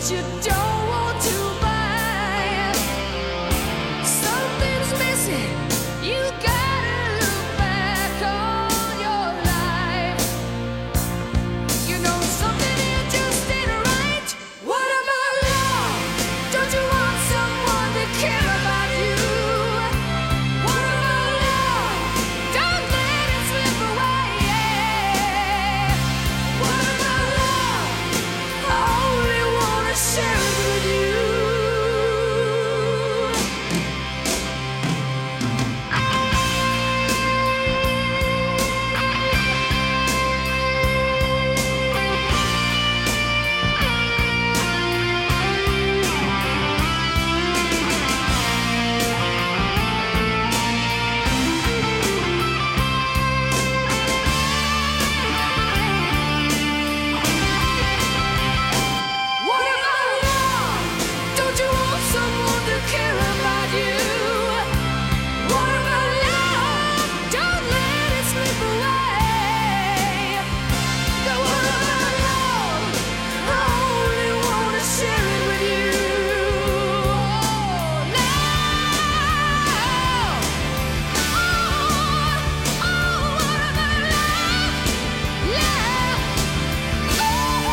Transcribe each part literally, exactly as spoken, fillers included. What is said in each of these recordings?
what you don't want to buy. Something's missing. You gotta look back on your life. You know something here just ain't right. What about love? Don't you want someone to care about you? What about love? Don't let it slip away. What about love? I only wanna share it with you. What about love? Don't you want someone to care about you? What about love? Don't let it slip away. What about love? I only wanna share it with you. Oh, love. Oh, oh, what about love? Love. Oh,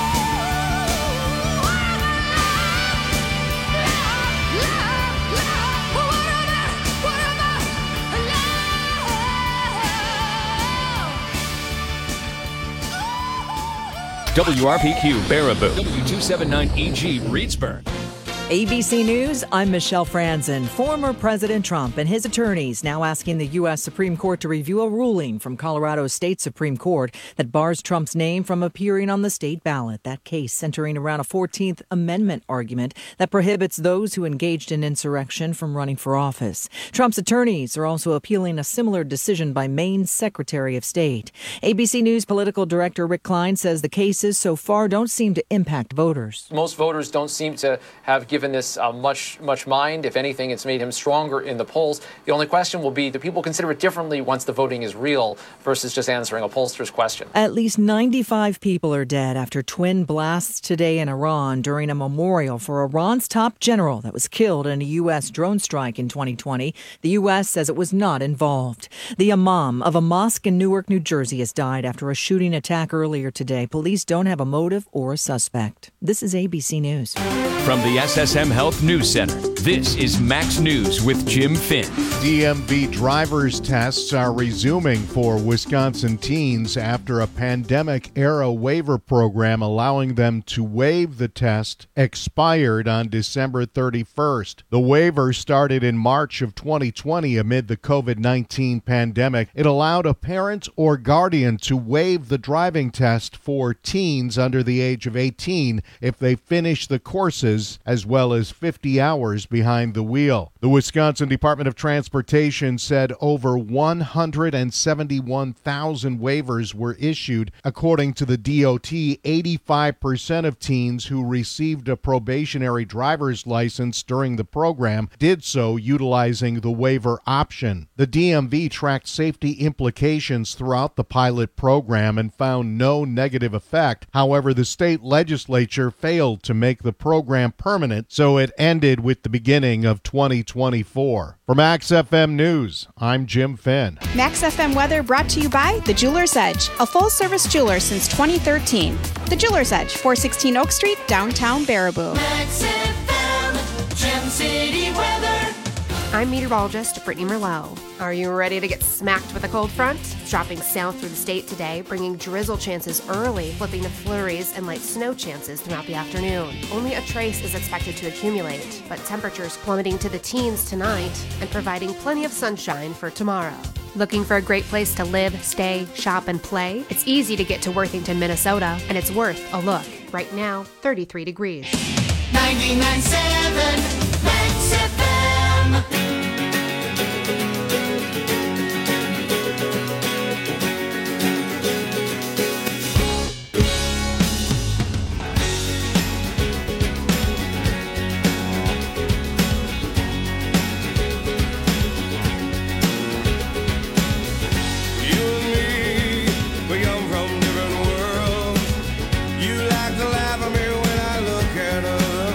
what about love? Love, love, love. What about, what about love? W R P Q Baraboo, W two seventy-nine E G Reedsburg. A B C News, I'm Michelle Franzen. Former President Trump and his attorneys now asking the U S Supreme Court to review a ruling from Colorado State Supreme Court that bars Trump's name from appearing on the state ballot. That case centering around a fourteenth Amendment argument that prohibits those who engaged in insurrection from running for office. Trump's attorneys are also appealing a similar decision by Maine's Secretary of State. A B C News political director Rick Klein says the cases so far don't seem to impact voters. Most voters don't seem to have given this uh, much much mind. If anything, it's made him stronger in the polls. The only question will be, do people consider it differently once the voting is real versus just answering a pollster's question? At least ninety-five people are dead after twin blasts today in Iran during a memorial for Iran's top general that was killed in a U S drone strike in twenty twenty. The U S says it was not involved. The imam of a mosque in Newark, New Jersey has died after a shooting attack earlier today. Police don't have a motive or a suspect. This is A B C News. From the S S M Health News Center, this is Max News with Jim Finn. D M V driver's tests are resuming for Wisconsin teens after a pandemic-era waiver program allowing them to waive the test expired on December thirty-first. The waiver started in March of twenty twenty amid the covid nineteen pandemic. It allowed a parent or guardian to waive the driving test for teens under the age of eighteen if they finish the courses as well as fifty hours behind the wheel. The Wisconsin Department of Transportation said over one hundred seventy-one thousand waivers were issued. According to the D O T, eighty-five percent of teens who received a probationary driver's license during the program did so utilizing the waiver option. The D M V tracked safety implications throughout the pilot program and found no negative effect. However, the state legislature failed to make the program permanent, so it ended with the beginning of twenty twenty-four. For Max F M News, I'm Jim Finn. Max F M weather brought to you by The Jeweler's Edge, a full-service jeweler since twenty thirteen. The Jeweler's Edge, four sixteen Oak Street, downtown Baraboo. Max F M, Gem City weather. I'm meteorologist Brittany Merlot. Are you ready to get smacked with a cold front? It's dropping south through the state today, bringing drizzle chances early, flipping to flurries and light snow chances throughout the afternoon. Only a trace is expected to accumulate, but temperatures plummeting to the teens tonight and providing plenty of sunshine for tomorrow. Looking for a great place to live, stay, shop, and play? It's easy to get to Worthington, Minnesota, and it's worth a look. Right now, thirty-three degrees. ninety-nine point seven Max F M. Laugh at me when I look at her.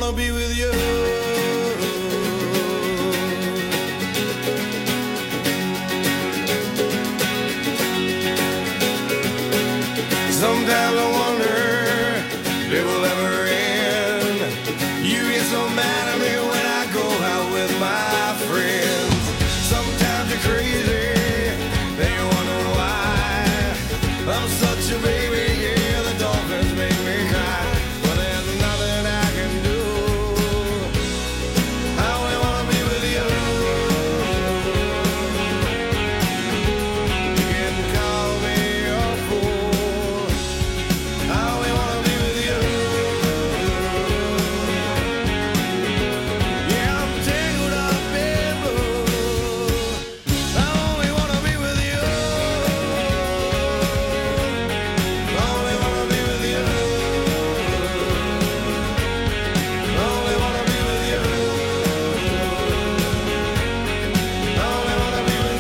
wanna be with you. Sometimes I wonder if it will ever end. You get so mad at me when I go out with my friends. Sometimes you're crazy, and you wonder why. I'm such a baby, yeah, the dolphins make me cry. But there's nothing I can do. I only wanna be with you. You can call me a fool. I only wanna be with you. Yeah, I'm tangled up in blue. I only wanna be with you. I only wanna be with you. I only wanna be with you. I only wanna be with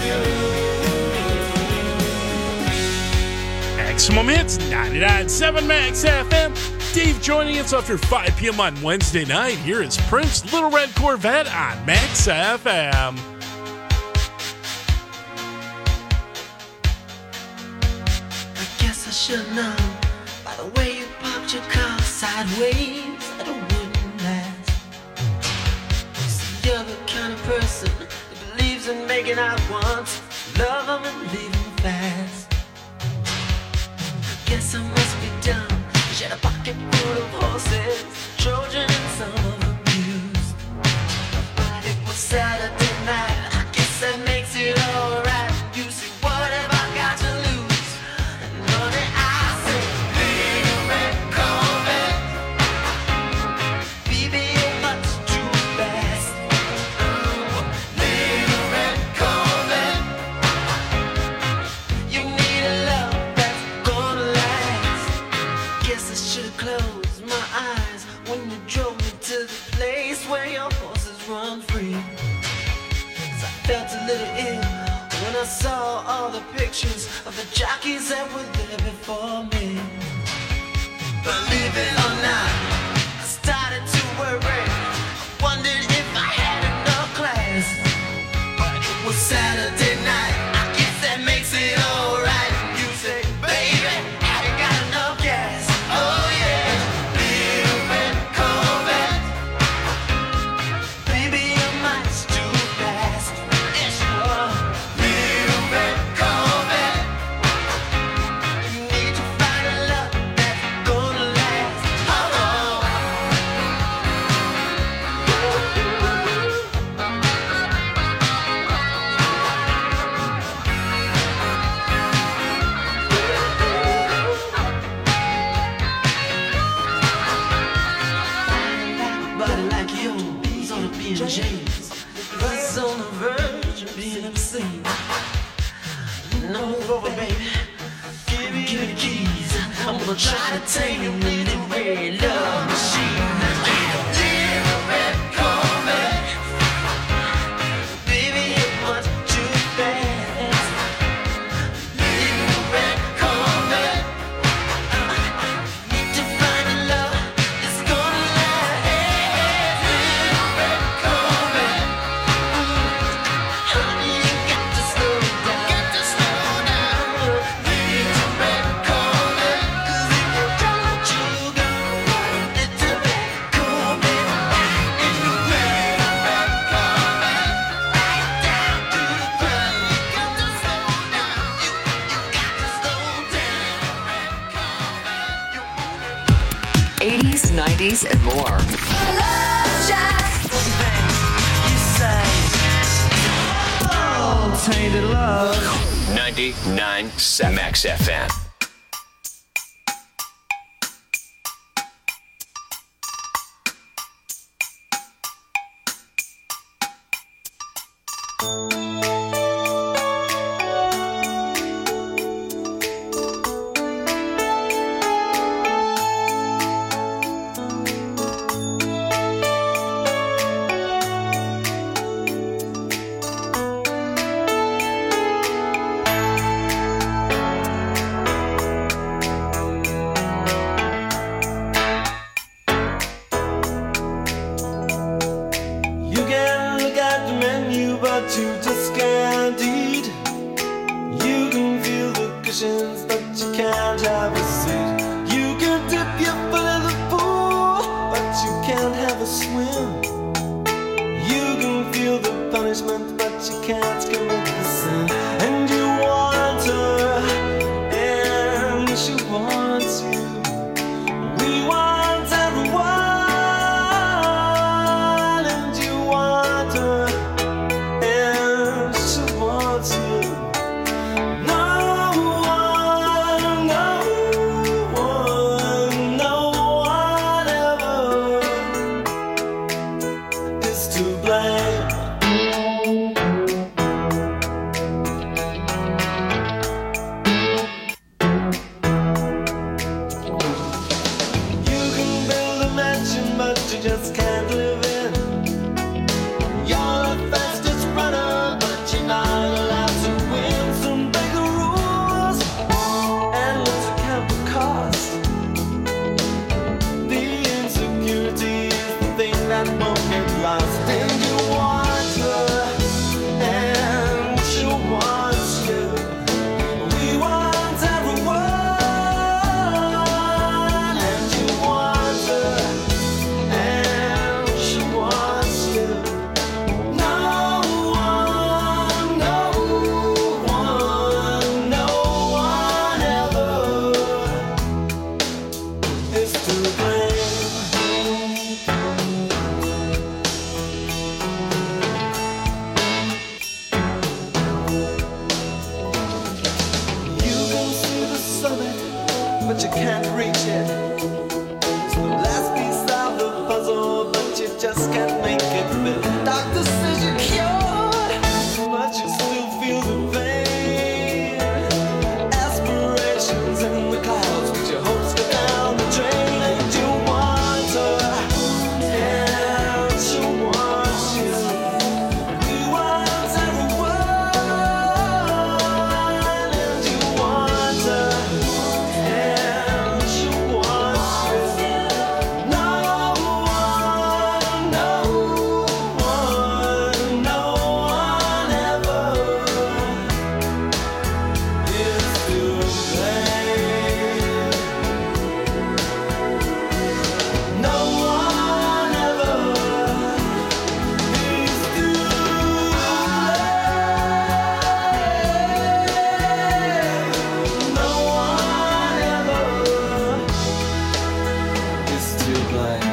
you. Maximum Hits, ninety-nine point seven Max F M. Dave joining us after five p.m. on Wednesday night. Here is Prince, Little Red Corvette on Max F M. I guess I should know by the way you parked your car sideways that it wouldn't last. You see, you're the kind of person that believes in making out once, love them and leave them fast. I guess I must be dumb. She had a pocket full of horses, Trojan and some of them used. But it was Saturday night, I guess that makes it alright. You see, what have I got to lose? And honey, I say, little red Corvette, baby, you're much too fast. Little red Corvette, you need a love that's gonna last. Guess I should've closed my eyes when you drove me to the place where your horses run free. 'Cause I felt a little ill when I saw all the pictures of the jockeys that were there before me. Believe it or not, I started to worry. I wondered if I had enough class. But it was Saturday night, I guess that makes it alright. You say, baby, have you got enough gas? Oh yeah, little red Corvette, baby, you're much too fast. Yes, you are. Little red Corvette, you need to find a love that's gonna last. Oh, oh. Body like yours on a P and J's, that's on the verge of being obscene. No, over, baby, give me, give me the keys. I'm gonna try to tame you in the red love machine. Little red Corvette, baby, you're much too fast. Little red Corvette, need to find a love that's gonna last. Little red Corvette, honey, you got to slow down. Got to slow down. Little red Corvette, 'cause if you don't, you go. Little red Corvette, right in the red, red Corvette, right down to the ground. You got to slow down. You, you got to slow down. Red Corvette, you wanna eighties, nineties, and more. You say, oh, tainted love. ninety-nine point seven Max F M. and won't get lost. And you want her, and she wants you. We want everyone, and you want her, and she wants you. No one, no one, no one ever is to blame. You can see the summit, but you can't reach it. It's the last piece of the puzzle, but you just can't make it fit. Doctor says you're cured, but you still feel the pain. Aspirations in the clouds, but your hopes go down the drain. And you want her, and she wants you. We want everyone, and you want her, and she wants you. No one, no one, no one ever is to blame. No one ever is to blame. No one ever is to blame.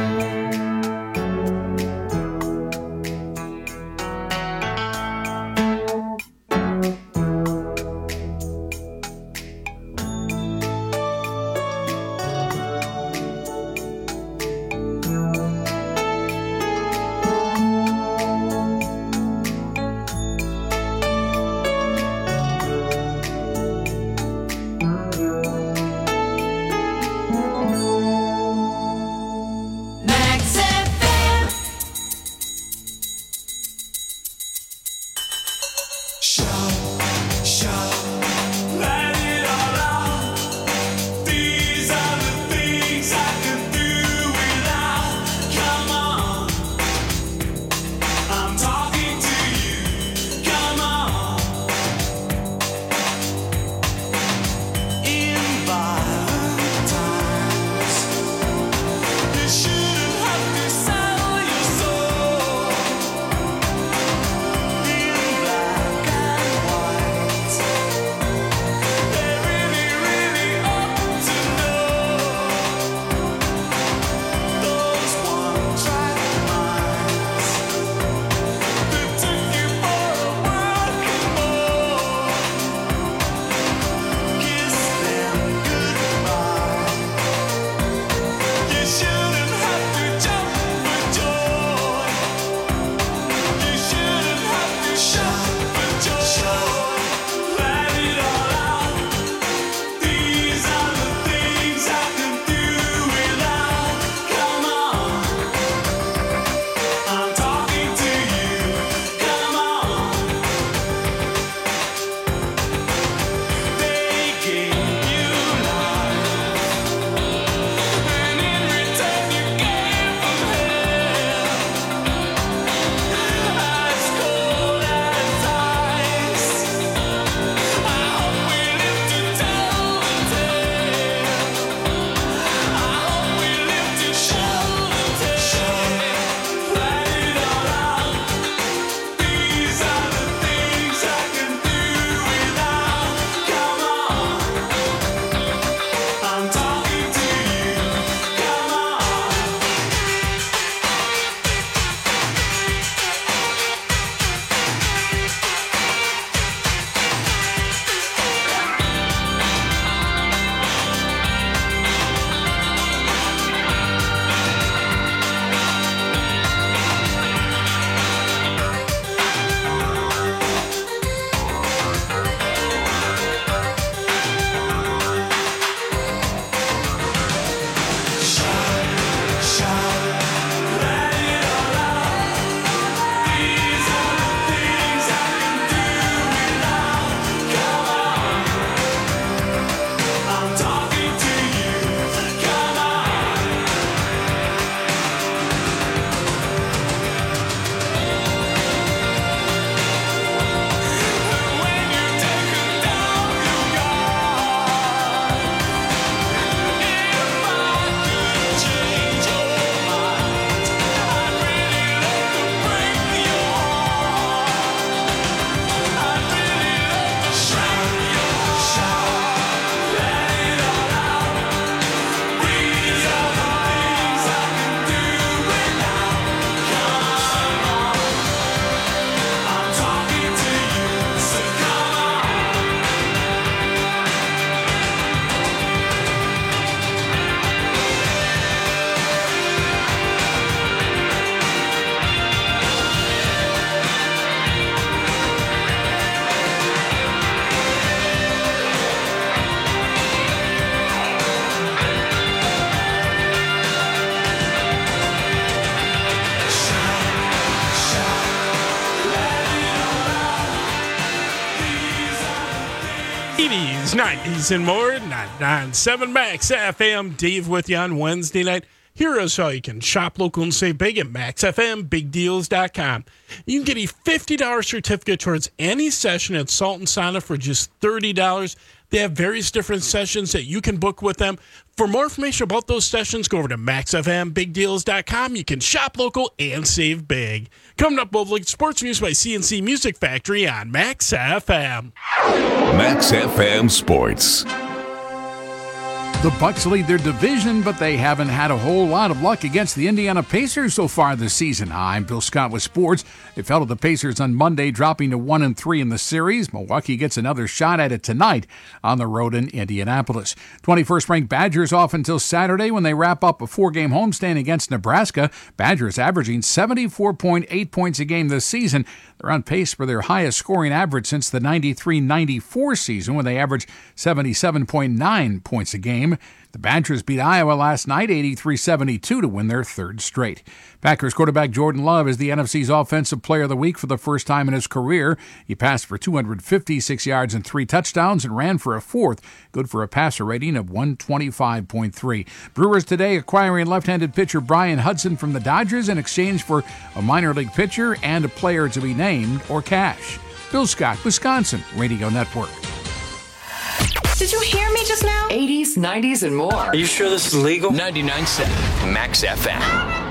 eighties, nineties, and more. ninety-nine point seven Max F M. Dave with you on Wednesday night. Here is how you can shop local and save big at max f m big deals dot com. You can get a fifty dollars certificate towards any session at Salt and Sauna for just thirty dollars. They have various different sessions that you can book with them. For more information about those sessions, go over to max f m big deals dot com. You can shop local and save big. Coming up, we'll look at sports news by C N C Music Factory on Max F M. Max F M Sports. The Bucks lead their division, but they haven't had a whole lot of luck against the Indiana Pacers so far this season. I'm Bill Scott with sports. They fell to the Pacers on Monday, dropping to one and three in the series. Milwaukee gets another shot at it tonight on the road in Indianapolis. twenty-first ranked Badgers off until Saturday when they wrap up a four-game homestand against Nebraska. Badgers averaging seventy-four point eight points a game this season. They're on pace for their highest scoring average since the ninety-three ninety-four season when they averaged seventy-seven point nine points a game. The Badgers beat Iowa last night eighty-three seventy-two to win their third straight. Packers quarterback Jordan Love is the N F C's Offensive Player of the Week for the first time in his career. He passed for two hundred fifty-six yards and three touchdowns and ran for a fourth, good for a passer rating of one twenty-five point three. Brewers today acquiring left-handed pitcher Brian Hudson from the Dodgers in exchange for a minor league pitcher and a player to be named or cash. Bill Scott, Wisconsin Radio Network. Did you hear me just now? eighties, nineties, and more. Are you sure this is legal? ninety-nine point seven Max F M.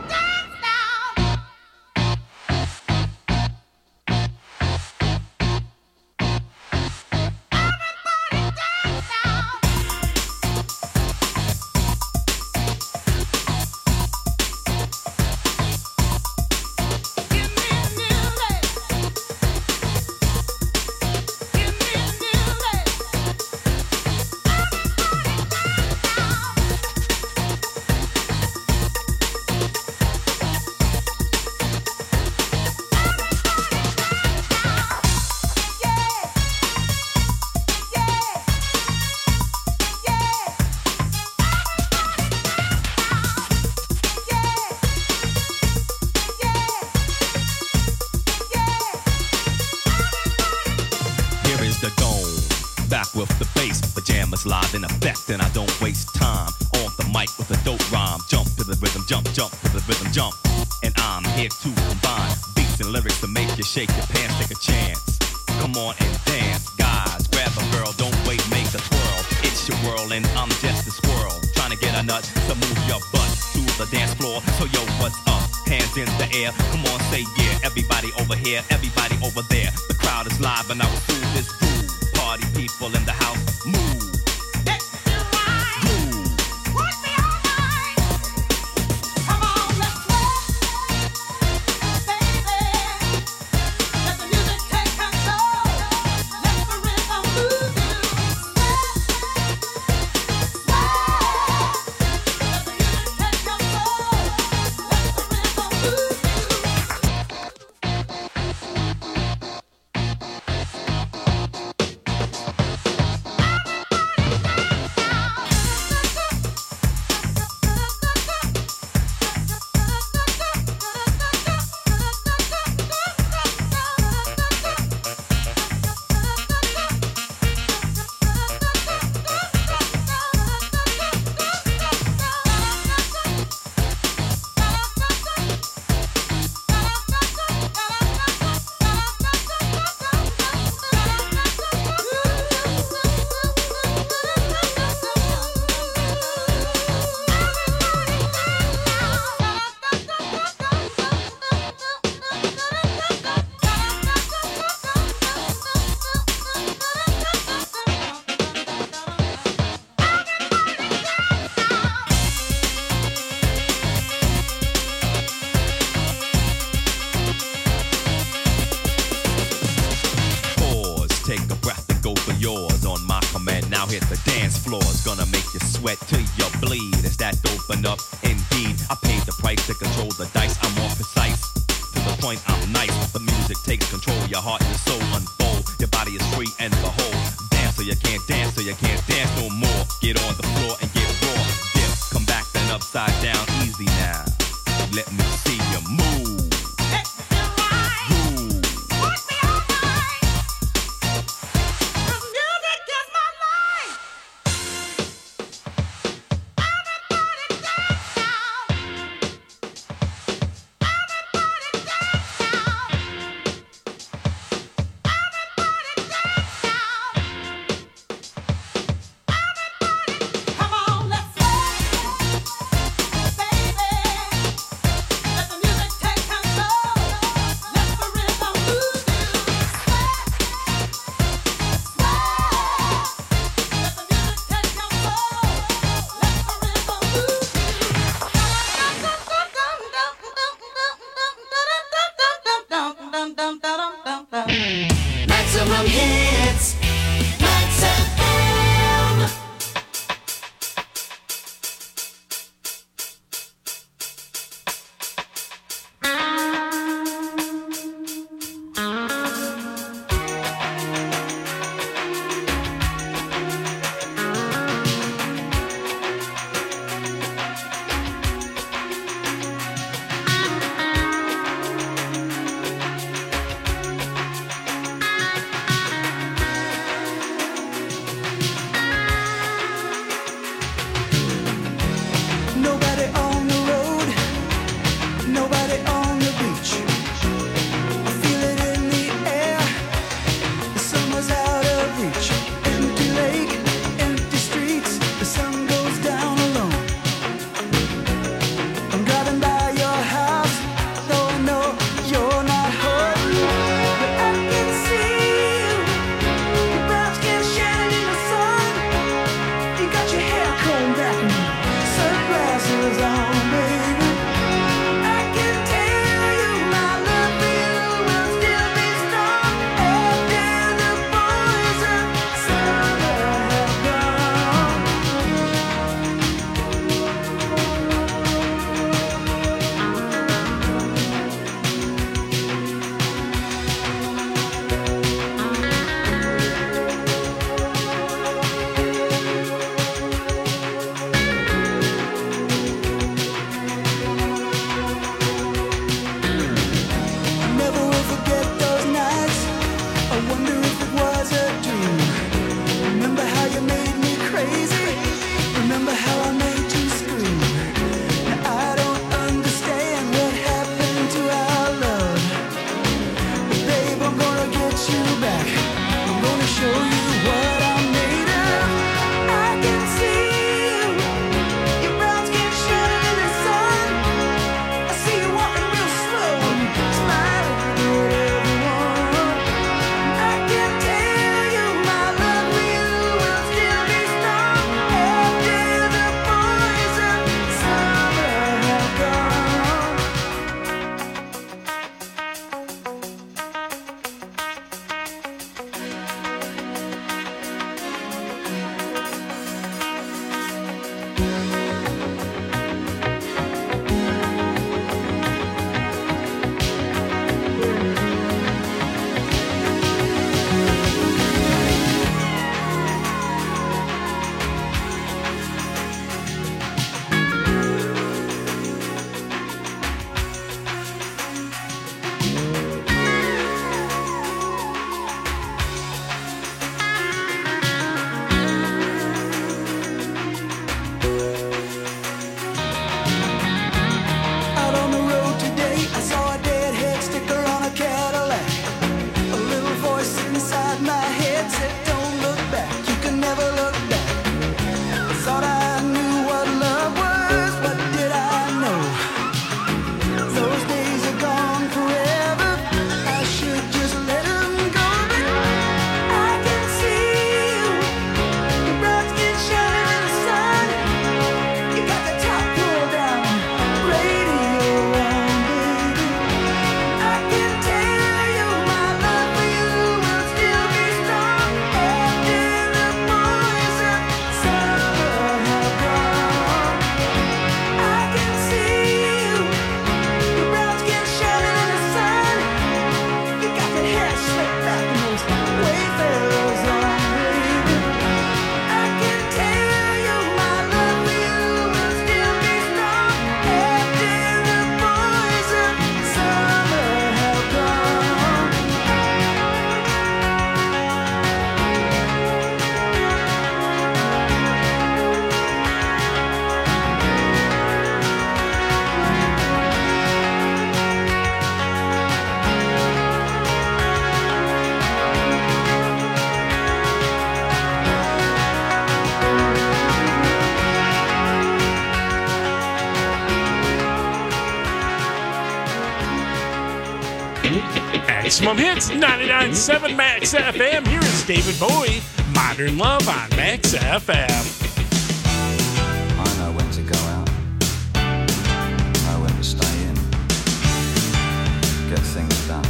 Live in effect, and I don't waste time on the mic with a dope rhyme. Jump to the rhythm, jump, jump to the rhythm, jump. And I'm here to combine beats and lyrics to make you shake your pants, take a chance. Come on and dance, guys. Grab a girl, don't wait, make a twirl. It's your world, and I'm just a squirrel trying to get a nut to move your butt to the dance floor. So yo, what's up? Hands in the air. Come on, say yeah. Everybody over here, everybody over there. The crowd is live, and I will do this groove. Party people in the house, move. Till you bleed, is that open up? Indeed, I paid the price to control the dice. I'm more precise, to the point I'm nice. The music takes control, your heart and soul unfold. Your body is free and behold. Dance so you can't dance, so you can't dance no more. Get on the floor and get raw. Dip, come back then upside down, easy now. Let me see you move. Move. Maximum Hits, ninety-nine point seven Max F M. Here is David Bowie, Modern Love on Max F M. I know when to go out. I know when to stay in. Get things done.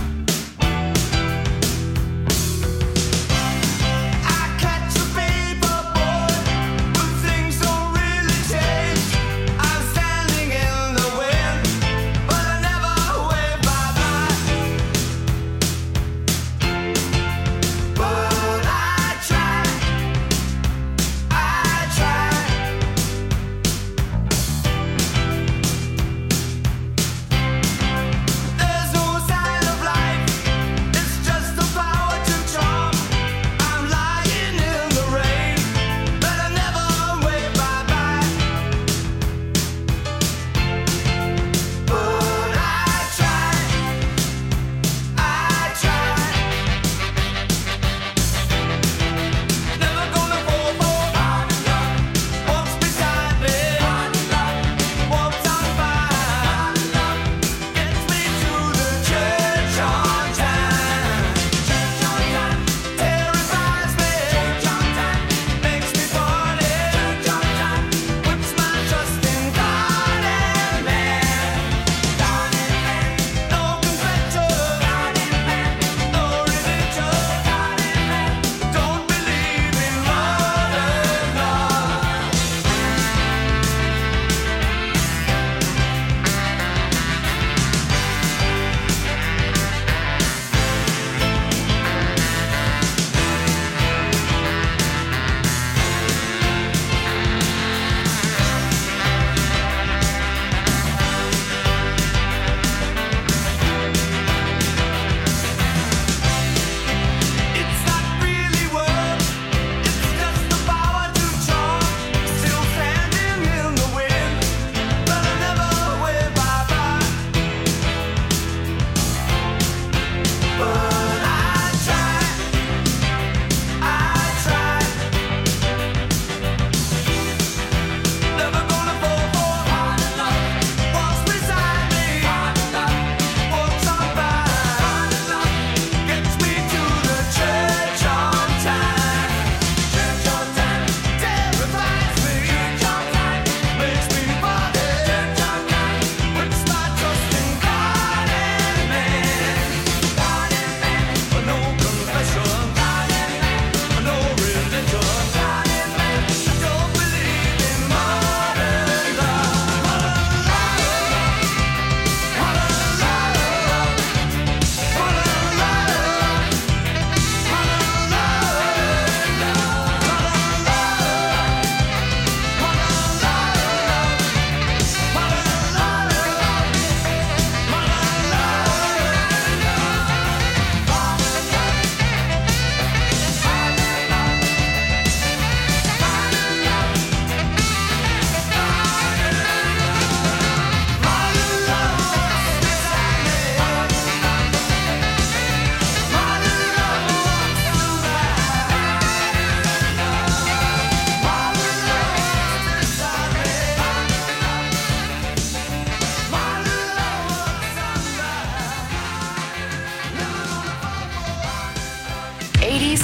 I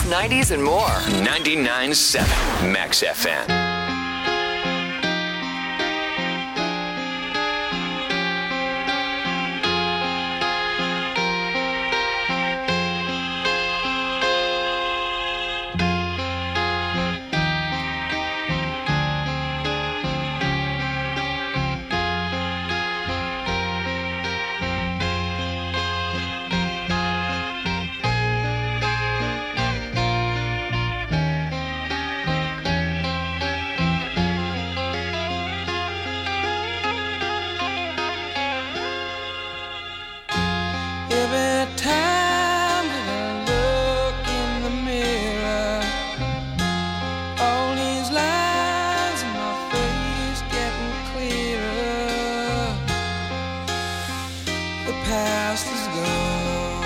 eighties, nineties, and more. ninety-nine point seven Max F M. Every time that I look in the mirror, all these lines in my face getting clearer. The past is gone,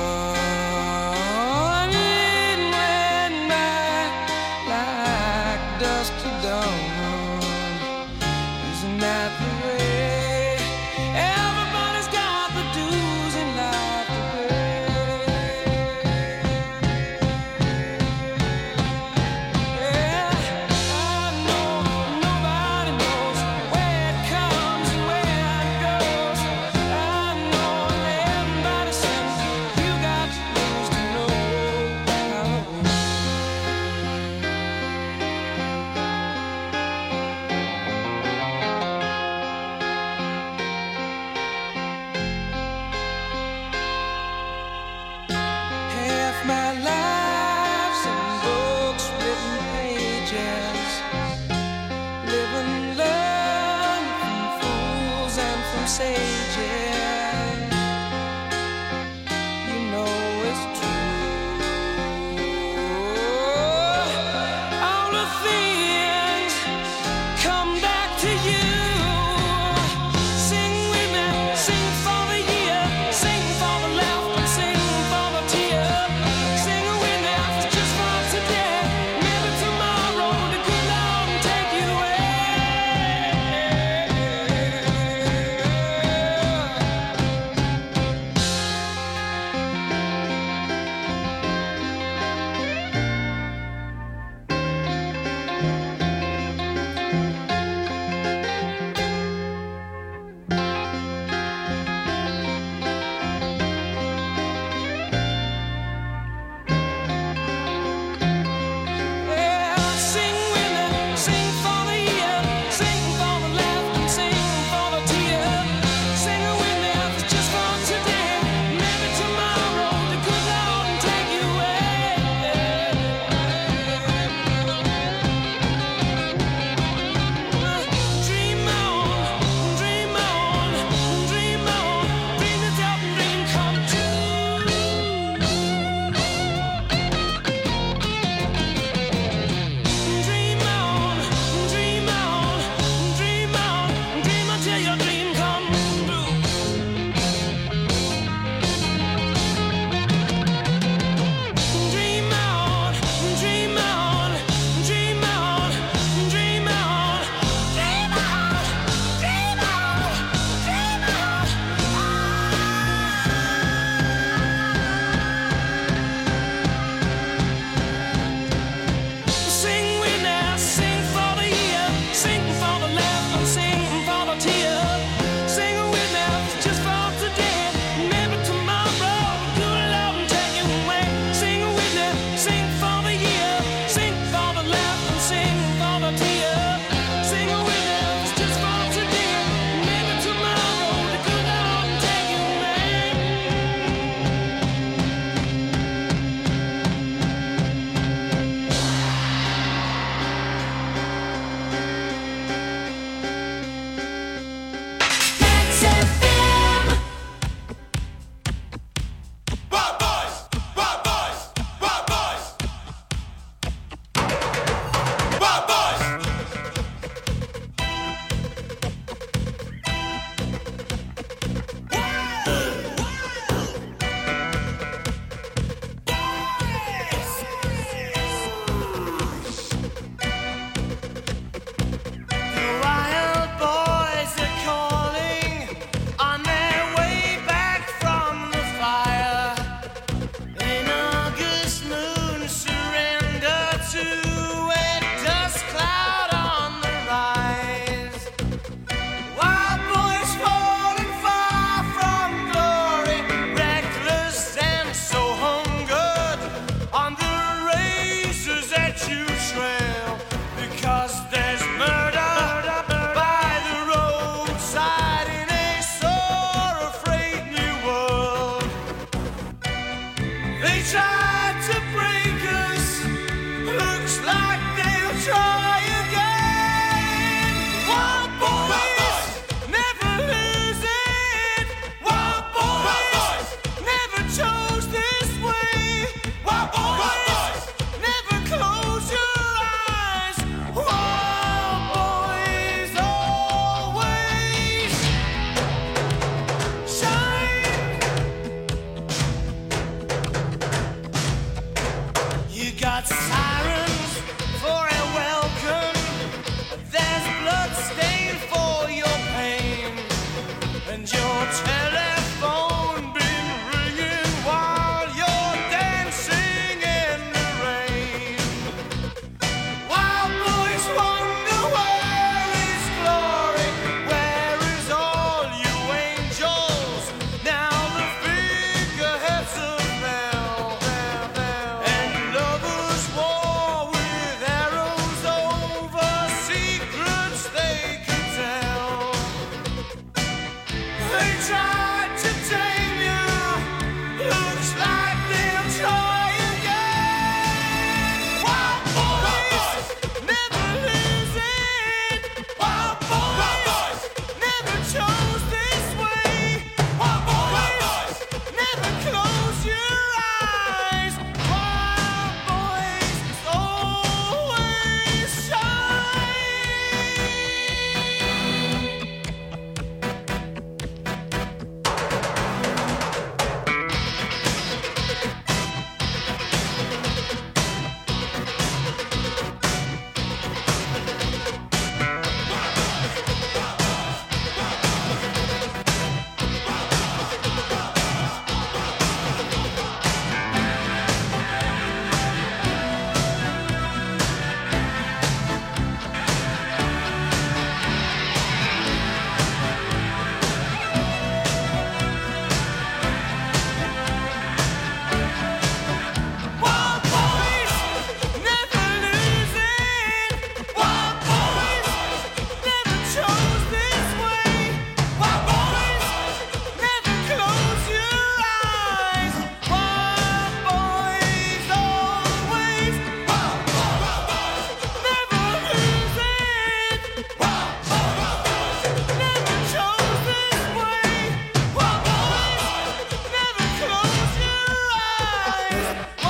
it went by like dust to dawn. Isn't that the way? Everybody's got the dues in life to pay. Yeah, I know nobody knows where it comes and where it goes. I know that everybody says you got to lose to know how to win. Half my life's in books, written pages, living, learn from fools and from sages. You know it's true. All the things come back to you. Sing with me, sing for the year, sing for the laughter, sing for the tear. Sing with me, just for today. Maybe tomorrow the good Lord will take you away. tried to break us. Looks like they'll try again. Wild boys never lose it. Wild boys never chose this way. Wild boys never close your eyes. Wild boys always shine. You got sirens for a welcome. There's blood stained for your pain, and your telephone been ringing while you're dancing in the rain. Wild boys wonder where is glory, where is all you angels? Now the figureheads have fell, and lovers war with arrows over secrets they could tell. They tried to tame you. Looks like they'll try again. Wild boys never lose it. Wild boys never chose this way. Wild boys never close your eyes. Wild boys always Wild boys never lose it. Wild boys never chose this way. Wild boys never close your eyes. Wild boys always. Wild boys never lose it. Wild boys never chose this way. Wild boys never close your eyes.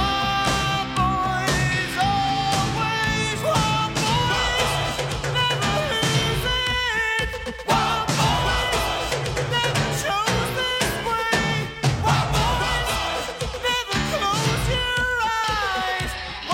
Wild boys always. Wild boys never lose it. Wild boys never chose this way. Wild boys never close your eyes.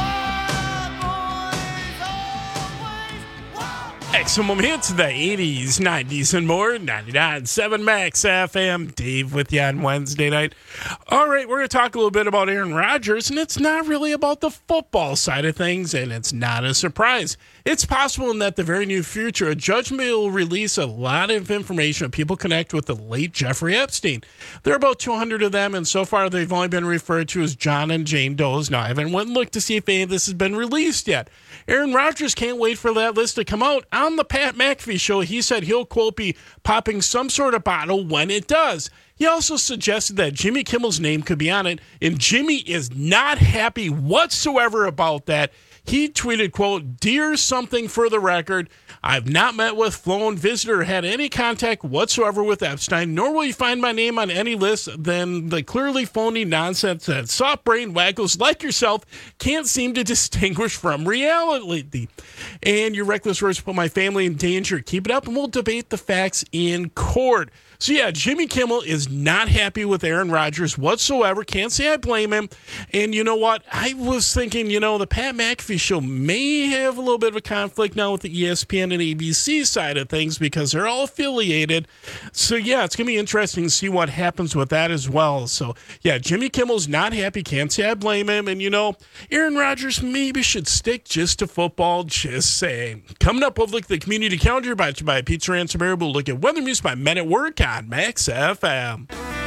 Wild boys always. Maximum hits of the eighties, nineties, and more. ninety-nine point seven Max F M. Dave with you on Wednesday night. All right, we're going to talk a little bit about Aaron Rodgers, and it's not really about the football side of things, and it's not a surprise. It's possible in that the very near future, a judge will release a lot of information people connect with the late Jeffrey Epstein. There are about two hundred of them, and so far they've only been referred to as John and Jane Doe's. Now, I haven't went and looked to see if any of this has been released yet. Aaron Rodgers can't wait for that list to come out. On the Pat McAfee show, he said he'll, quote, be popping some sort of bottle when it does. He also suggested that Jimmy Kimmel's name could be on it, and Jimmy is not happy whatsoever about that. He tweeted, quote, "Dear something for the record, I've not met with, flown, visited, or had any contact whatsoever with Epstein, nor will you find my name on any list than the clearly phony nonsense that soft-brained waggles like yourself can't seem to distinguish from reality. And your reckless words put my family in danger. Keep it up, and we'll debate the facts in court." So, yeah, Jimmy Kimmel is not happy with Aaron Rodgers whatsoever. Can't say I blame him. And you know what? I was thinking, you know, the Pat McAfee show may have a little bit of a conflict now with the E S P N and A B C side of things because they're all affiliated. So, yeah, it's going to be interesting to see what happens with that as well. So, yeah, Jimmy Kimmel's not happy. Can't say I blame him. And, you know, Aaron Rodgers maybe should stick just to football. Just saying. Coming up, we'll look at the community calendar brought to you by Pizza Ransom Bear. We'll look at weather news by Men at Work on Max F M.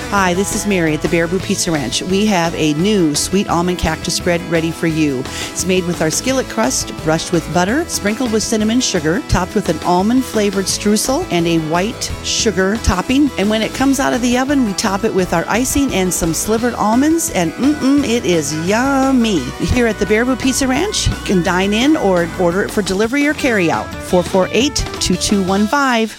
Hi, this is Mary at the Baraboo Pizza Ranch. We have a new sweet almond cactus spread ready for you. It's made with our skillet crust, brushed with butter, sprinkled with cinnamon sugar, topped with an almond-flavored streusel and a white sugar topping. And when it comes out of the oven, we top it with our icing and some slivered almonds, and mm-mm, it is yummy. Here at the Baraboo Pizza Ranch, you can dine in or order it for delivery or carry out. four four eight, two two one five.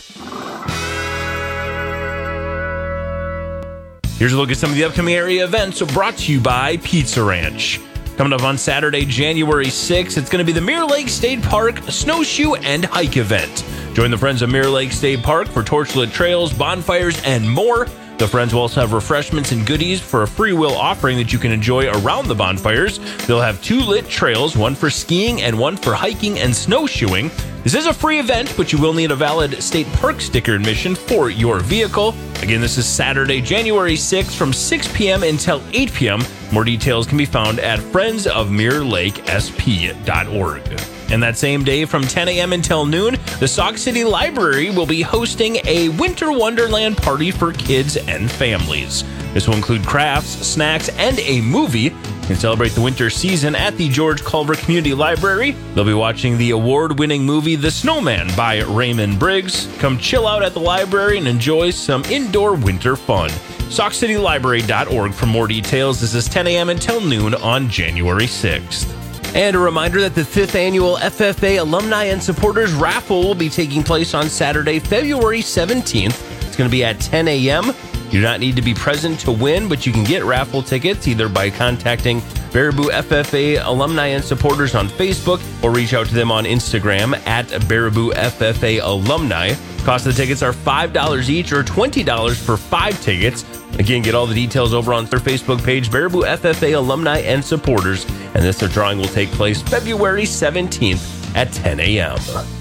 Here's a look at some of the upcoming area events brought to you by Pizza Ranch. Coming up on Saturday, January sixth, it's going to be the Mirror Lake State Park Snowshoe and Hike event. Join the Friends of Mirror Lake State Park for torchlit trails, bonfires, and more. The Friends will also have refreshments and goodies for a free will offering that you can enjoy around the bonfires. They'll have two lit trails, one for skiing and one for hiking and snowshoeing. This is a free event, but you will need a valid state park sticker admission for your vehicle. Again, this is Saturday, January sixth from six p.m. until eight p.m. More details can be found at friends of mirror lake s p dot org. And that same day from ten a.m. until noon, the Sauk City Library will be hosting a Winter Wonderland party for kids and families. This will include crafts, snacks, and a movie. You can celebrate the winter season at the George Culver Community Library. They'll be watching the award-winning movie The Snowman by Raymond Briggs. Come chill out at the library and enjoy some indoor winter fun. sauk city library dot org for more details. This is ten a.m. until noon on January sixth. And a reminder that the fifth annual F F A Alumni and Supporters Raffle will be taking place on Saturday, February seventeenth. It's going to be at ten a.m. You do not need to be present to win, but you can get raffle tickets either by contacting Baraboo F F A Alumni and Supporters on Facebook or reach out to them on Instagram at Baraboo F F A Alumni. Cost of the tickets are five dollars each or twenty dollars for five tickets. Again, get all the details over on their Facebook page, Baraboo F F A Alumni and Supporters. And this drawing will take place February seventeenth at ten a.m.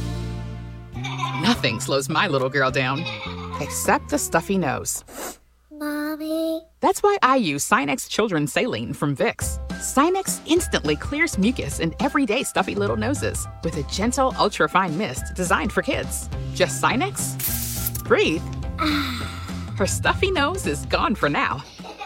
Nothing slows my little girl down, except the stuffy nose. Mommy. That's why I use Sinex Children's Saline from Vicks. Sinex instantly clears mucus in everyday stuffy little noses with a gentle, ultra-fine mist designed for kids. Just Sinex? Breathe. Her stuffy nose is gone for now.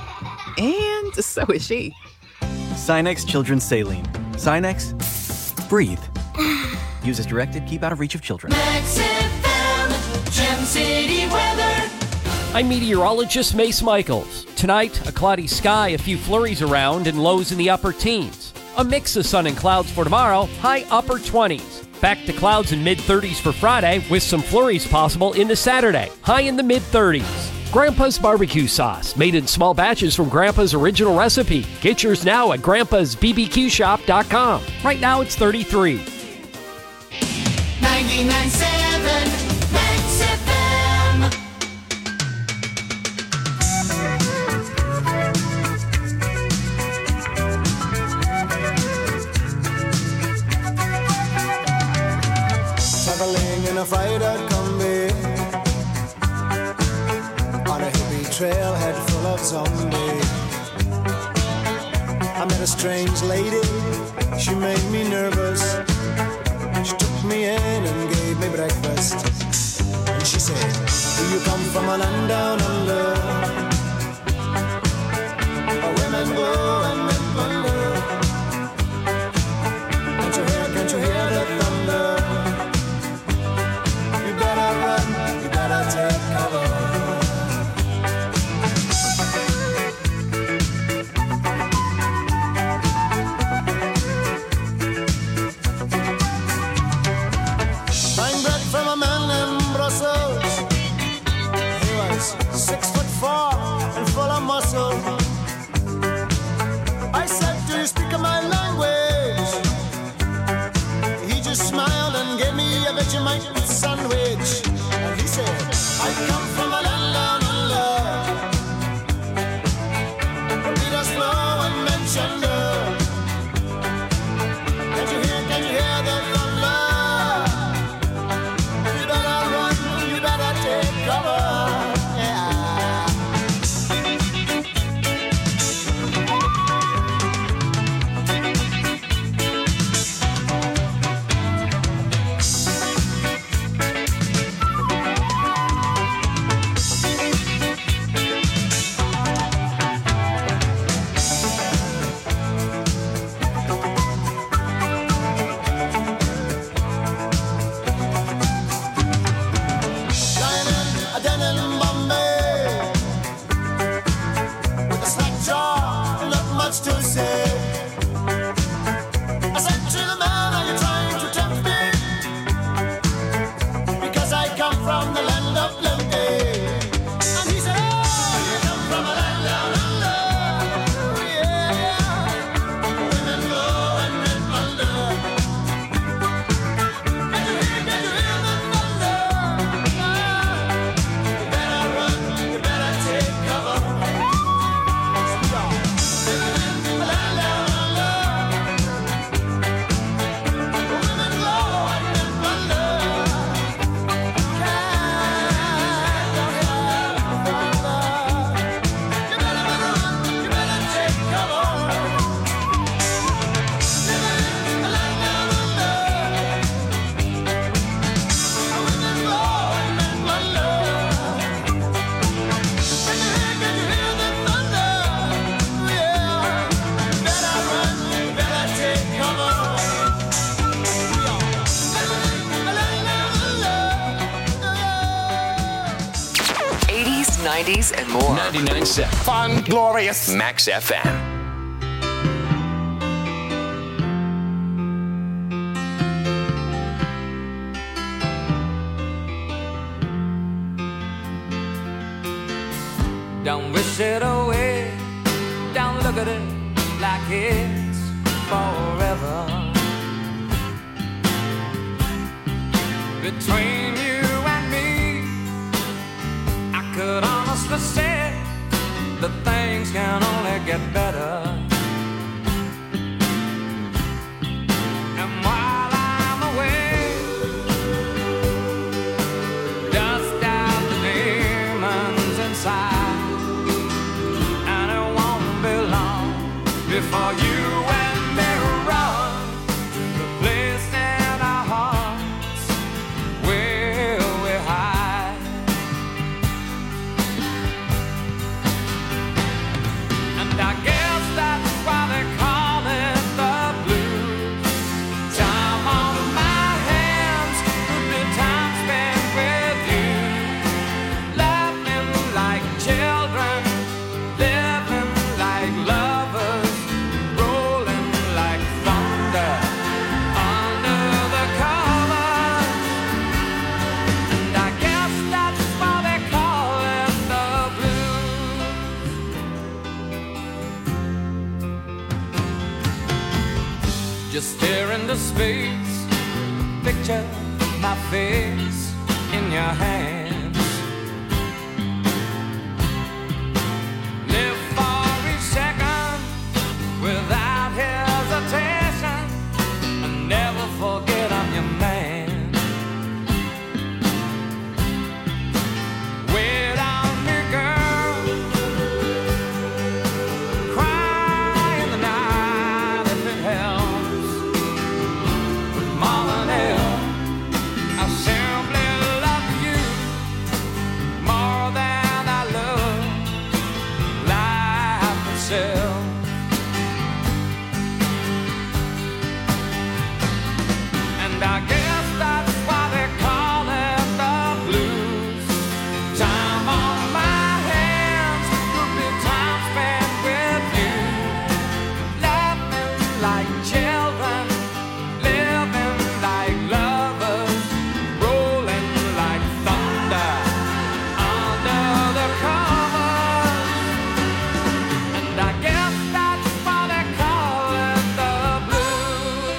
And so is she. Sinex Children's Saline. Sinex, breathe. Use as directed, keep out of reach of children. Max F M, Gem City weather. I'm meteorologist Mace Michaels. Tonight, a cloudy sky, a few flurries around, and lows in the upper teens. A mix of sun and clouds for tomorrow, high upper twenties. Back to clouds in mid-thirties for Friday, with some flurries possible into Saturday, high in the mid-thirties. Grandpa's barbecue sauce, made in small batches from Grandpa's original recipe. Get yours now at grandpas b b q shop dot com. Right now it's thirty-three. ninety-nine point seven Max F M. Traveling in a fried-out Kombi on a hippie trailhead full of zombies. I met a strange lady, she made me nervous. She took me in and gave me breakfast. And she said, do you come from a land down under, where women go and men wonder? Can't you hear, can't you hear the thunder? You better run, you better take cover. Buying bread from a man in Brussels. He was six foot eighties, nineties, and more. ninety-nine point seven. Fun, glorious. Max F M. Don't wish it away. Don't look at it like it's forever. Between you and me, I could honestly say that things can only get better. And while I'm away, dust out the demons inside. Before you and me run to the place in our hearts where we hide. And I guess that's why they call it the blues. Time on my hands could be time spent with you, laughing like children, living like lovers. Just stare into space, picture my face in your hands. Live for each second without hesitation, and never forget I'm your man. Wait on me, girl. Cry in the night if it helps. And I guess that's why they call it the blues. Time on my hands could be time spent with you, laughing like children, living like lovers, rolling like thunder under the covers. And I guess that's why they call it the blues.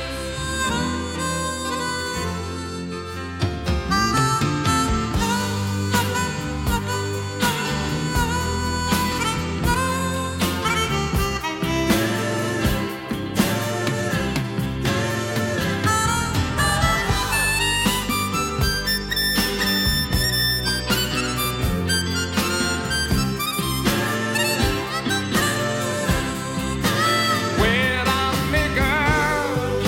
Wait on me, girl.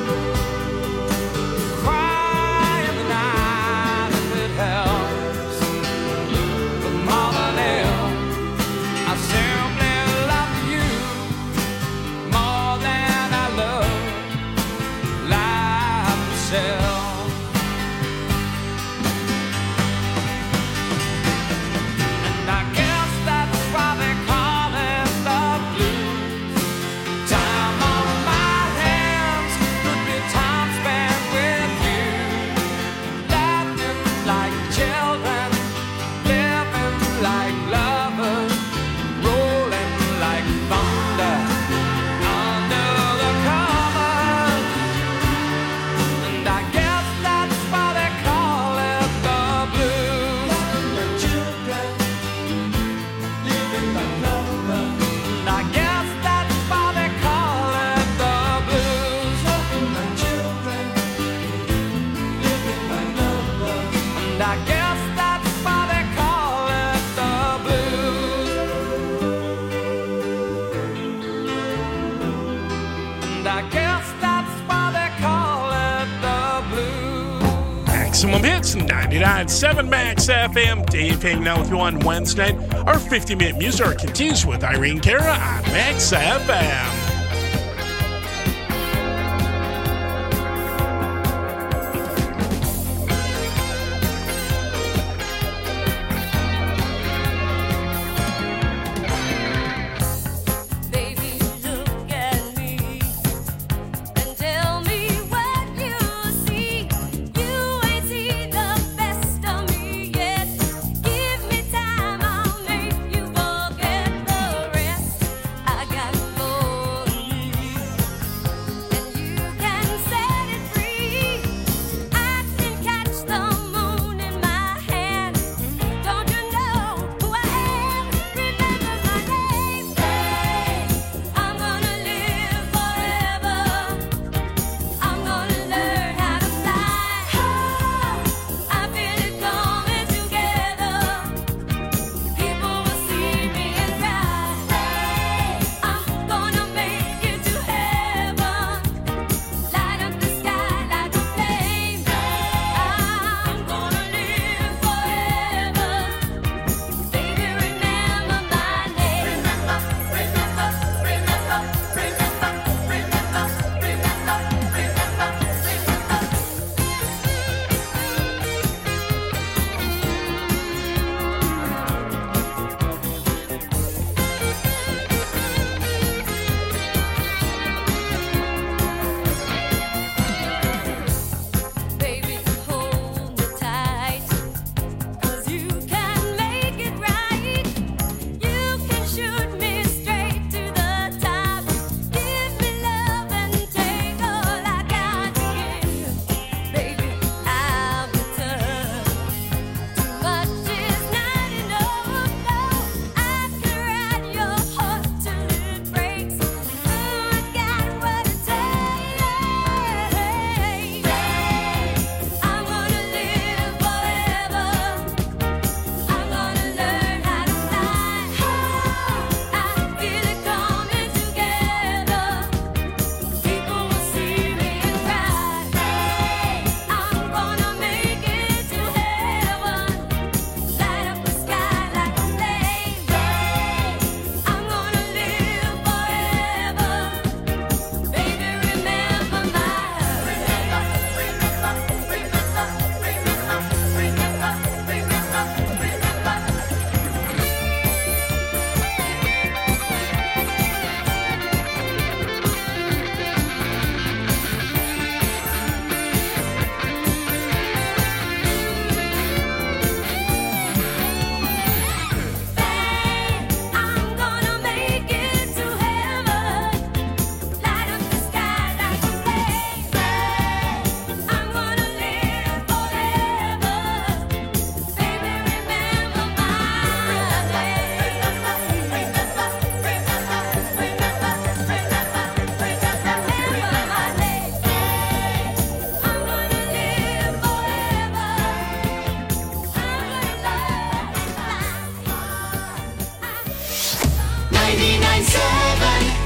Cry in the night if it helps. But more than ever, I simply love you more than I love life itself. And I guess that's why they call it the blues. Time on my hands could be time spent with you, laughing like children, living like lovers, rolling like thunder under the covers. And I guess that's why they call it the blues. Children, living like lovers. And I guess that's why they call it the blues. Children, living like lovers. And I guess that's why they call it the blues. And I guess that's why they call it the blues. Maximum hits, ninety-nine point seven Max F M. Dave hanging out with you on Wednesday night. Our fifty minute music hour continues with Irene Cara on Max F M. ninety-nine point seven